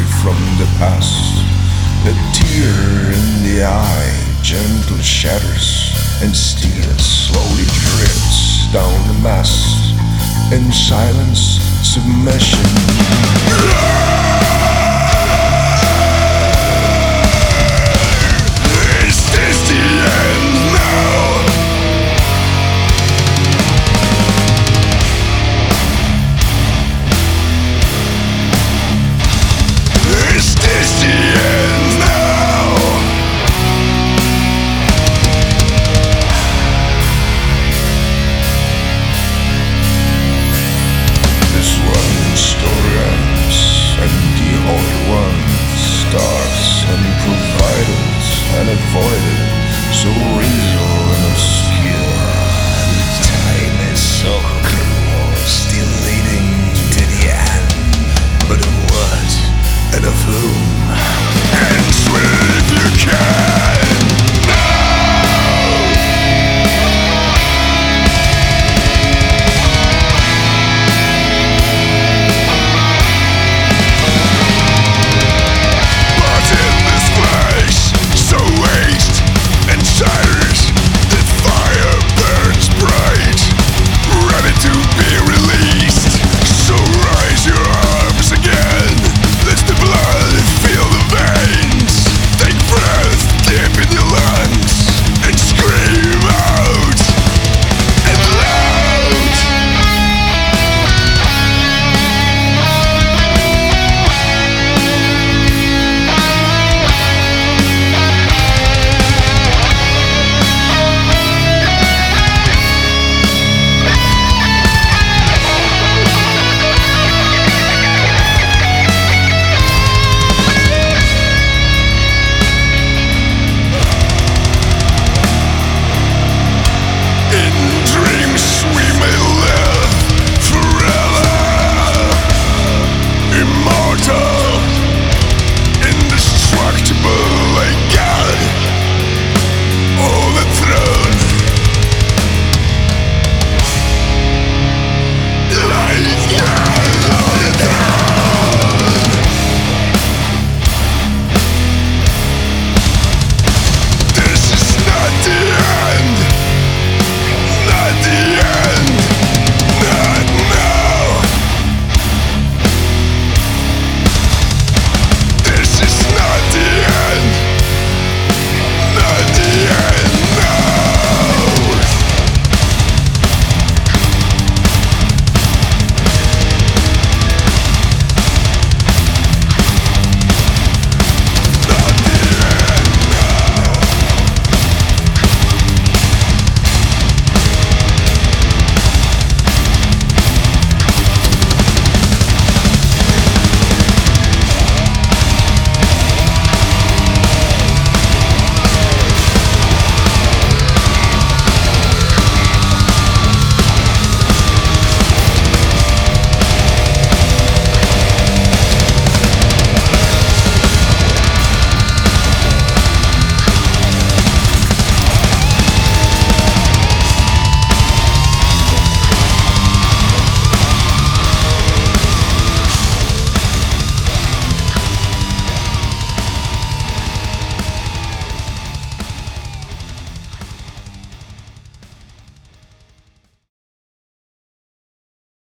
from the past. A tear in the eye, gentle shatters, and steel slowly drifts down the mast. In silence, submission. Is this the end now? Is this the end now? This one story ends, and the Holy One starts unprovided and avoided, so real and obscure. The time is so close, still leading to the end. But of what and of whom?